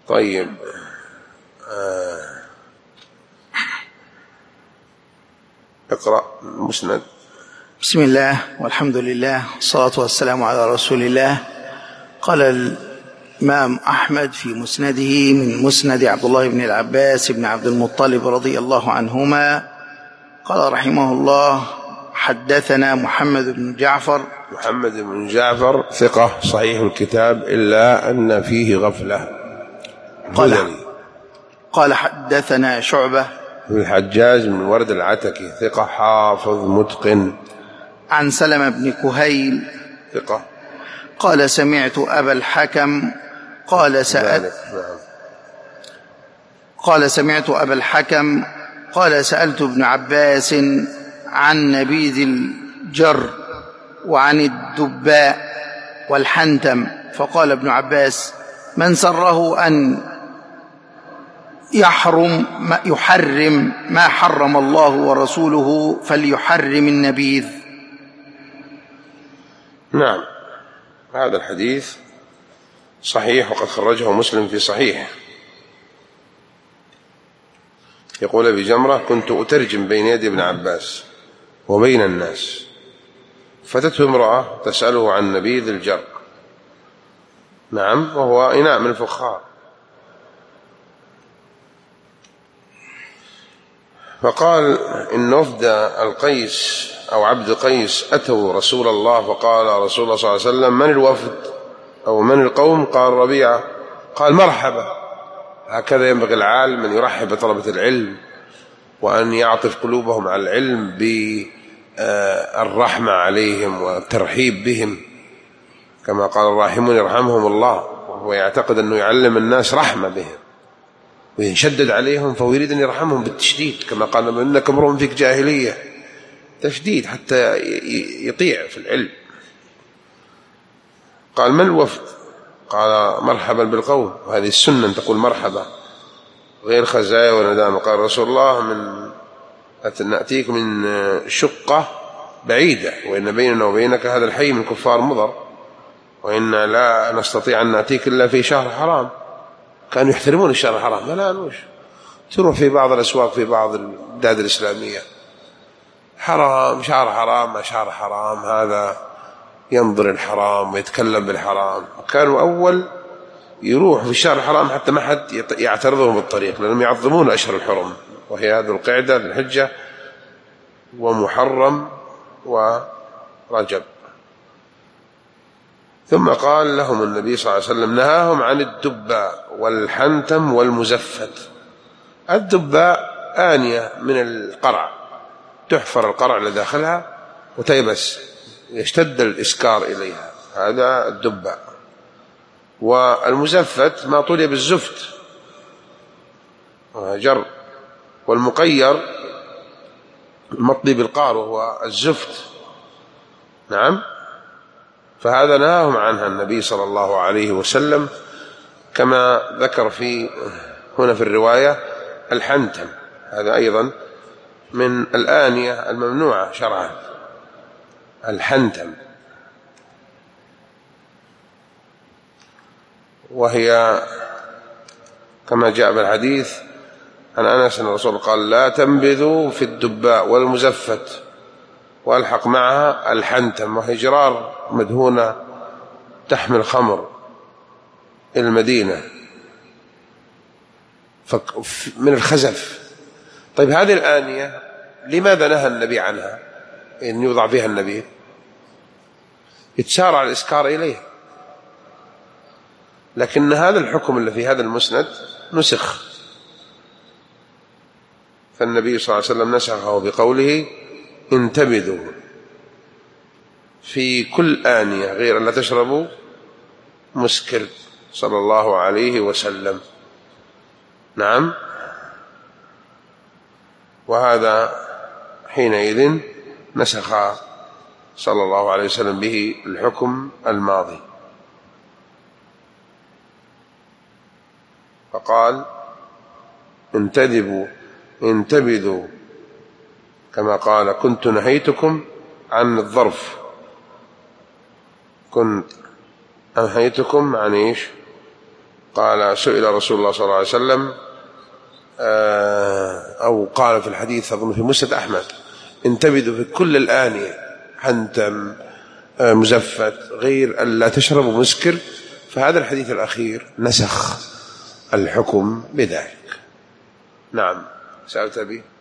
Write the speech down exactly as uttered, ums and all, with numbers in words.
طيب. آه. اقرأ المسند. بسم الله والحمد لله والصلاة والسلام على رسول الله. قال الإمام أحمد في مسنده من مسند عبد الله بن العباس بن عبد المطلب رضي الله عنهما قال رحمه الله: حدثنا محمد بن جعفر. محمد بن جعفر ثقة صحيح الكتاب إلا أن فيه غفلة. قال, قال حدثنا شعبة بن الحجاج من ورد العتكي ثقة حافظ متقن. عن سلمة بن كهيل ثقة. قال سمعت أبا الحكم قال سألت قال سمعت أبا الحكم قال سألت ابن عباس عن نبيذ الجر وعن الدباء والحنتم، فقال ابن عباس: من سره أن يحرم ما يحرم ما حرم الله ورسوله فليحرم النبيذ. نعم، هذا الحديث صحيح وقد خرجه مسلم في صحيح. يقول أبي جمرة: كنت أترجم بين يدي ابن عباس وبين الناس، فتته امرأة تسأله عن نبيذ الجر، نعم، وهو إناء من الفخار، فقال إن وفد القيس أو عبد قيس أتوا رسول الله، فقال رسول الله صلى الله عليه وسلم: من الوفد أو من القوم؟ قال: ربيعة. قال: مرحبا. هكذا ينبغي العالم أن يرحب بطلبة العلم وأن يعطف قلوبهم على العلم بالرحمة عليهم والترحيب بهم، كما قال: الراحمون يرحمهم الله. وهو يعتقد أنه يعلم الناس رحمة بهم ويشدد عليهم، فهو يريد أن يرحمهم بالتشديد، كما قال: إنك امرؤ فيك جاهلية، تشديد حتى يطيع في العلم. قال: من الوفد؟ قال: مرحبا بالقوم. وهذه السنة أن تقول مرحبا غير خزايا وندامة. قال رسول الله: من نأتيك من شقة بعيدة، وإن بيننا وبينك هذا الحي من كفار مضر، وإن لا نستطيع أن نأتيك إلا في شهر حرام. كانوا يحترمون الشهر الحرام، لا نوش تروح في بعض الأسواق في بعض البلاد الإسلامية حرام، شهر حرام، ما شهر حرام، هذا ينظر الحرام ويتكلم بالحرام. كانوا أول يروح في الشهر الحرام حتى ما حد يعترضهم بالطريق، لأنهم يعظمون أشهر الحرم، وهي ذو القعدة، الحجة، ومحرم، ورجب. ثم قال لهم النبي صلى الله عليه وسلم: نهاهم عن الدباء والحنتم والمزفت. الدباء آنية من القرع، تحفر القرع لداخلها وتيبس، يشتد الإسكار إليها، هذا الدباء. والمزفت ما طولي بالزفت جر. والمقير المطلي بالقار وهو الزفت، نعم. فهذا نهاهم عنها النبي صلى الله عليه وسلم، كما ذكر في هنا في الرواية الحنتم، هذا أيضا من الآنية الممنوعة شرعا، الحنتم، وهي كما جاء بالحديث عن أنس أن الرسول قال: لا تنبذوا في الدباء والمزفت، والحق معها الحنتم، وهي جرار مدهونة تحمل خمر إلى المدينة من الخزف. طيب هذه الآنية لماذا نهى النبي عنها إن يوضع فيها النبي؟ يتسارع الإسكار إليه، لكن هذا الحكم اللي في هذا المسند نسخ، فالنبي صلى الله عليه وسلم نسخه بقوله: انتبذوا في كل آنية غير أن لا تشربوا مسكر، صلى الله عليه وسلم، نعم. وهذا حينئذ نسخ صلى الله عليه وسلم به الحكم الماضي، فقال: انتدبوا انتبذوا، كما قال: كنت نهيتكم عن الظرف، كنت نهيتكم عن إيش؟ قال سئل رسول الله صلى الله عليه وسلم أو قال في الحديث أظن في مسند أحمد: انتبذوا في كل الآنية حنتم مزفت غير أن لا تشربوا مسكر. فهذا الحديث الأخير نسخ الحكم بذلك. نعم. سألت أبي